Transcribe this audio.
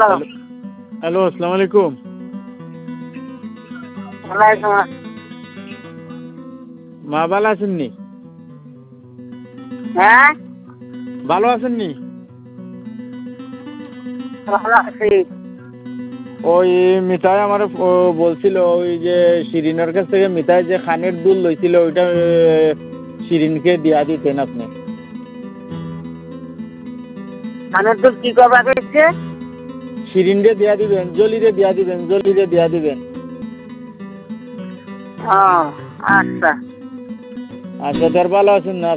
Hello, আসসালামু আলাইকুম। মা ভালো আছেননি? হ্যাঁ, ভালো আছেননি? ভালো আছি। ওই মিঠাই আমার বলছিল ওই যে শিরিনের কাছ থেকে মিঠাই যে খানের দুল লইছিল ওইটা শিরিনকে দিয়া দিতেন আপনি। কানের দুল কি করবা গেছে? শিরিনরে দিয়া দিবেন, জলিরে দিয়া দিবেন, জলিরে দিয়া দিবেন। ও আচ্ছা। আচ্ছা, তার ভালো আছেন না?